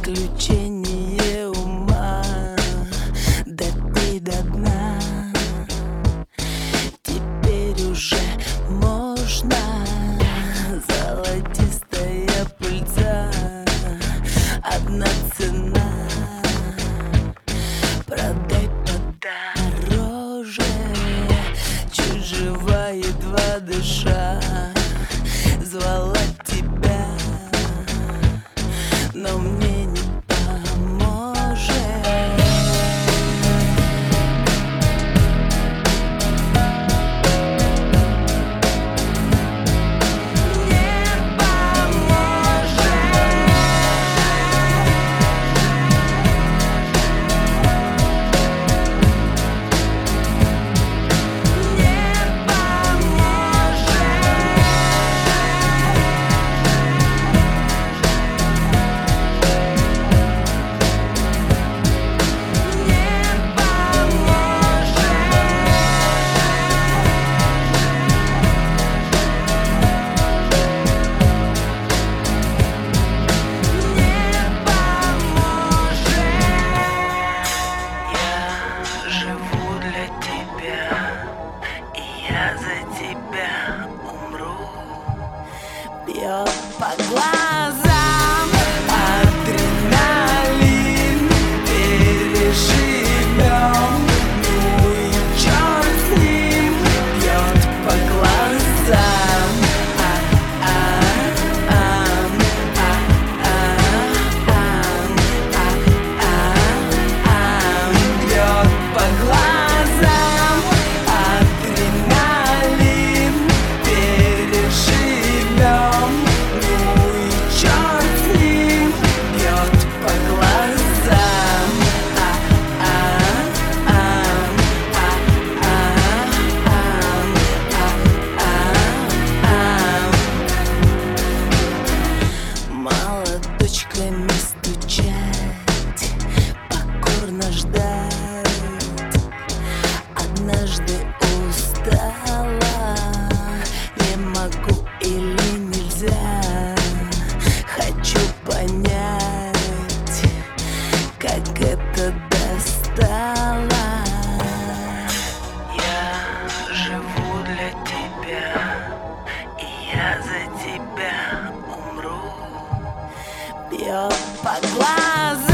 приключение ума допей до дна. Теперь уже можно, золотистая пыльца, одна цена. Продай подороже, чуть жива, едва дыша, звала тебя, но мне не поможет. Я за тебя умру. Бьет по глазам адреналин, переживем, ну и черт с ним. Бьет по глазам, бьет по глазам адреналин, переживем, ну и черт с ним. Бьет по глазам, мало точками стучать, покорно ждать. Однажды устала, не могу или нельзя. Хочу понять, как это достало. Я живу для тебя, и я за тебя умру. Бьет по глазам